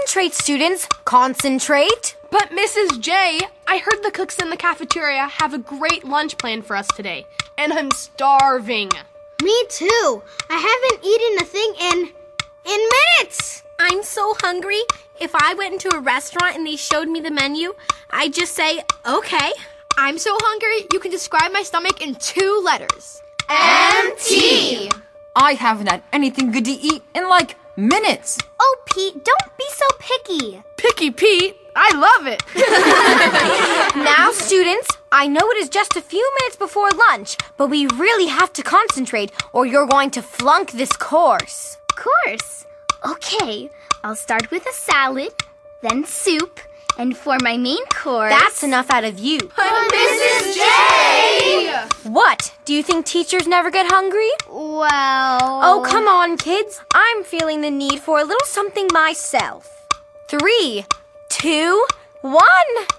Concentrate, students. Concentrate. But Mrs. J, I heard the cooks in the cafeteria have a great lunch plan for us today, and I'm starving. Me too. I haven't eaten a thing in minutes. I'm so hungry. If I went into a restaurant and they showed me the menu, I'd just say, okay. I'm so hungry, you can describe my stomach in 2 letters. MT. I haven't had anything good to eat in like minutes. Oh, Pete, don't be so picky. Picky Pete, I love it. Now, students, I know it is just a few minutes before lunch, but we really have to concentrate or you're going to flunk this course. Course? Okay, I'll start with a salad, then soup, and for my main course... That's enough out of you. Mrs. J! What? Do you think teachers never get hungry? Well... Oh, come on, kids. I'm feeling the need for a little something myself. 3, 2, 1...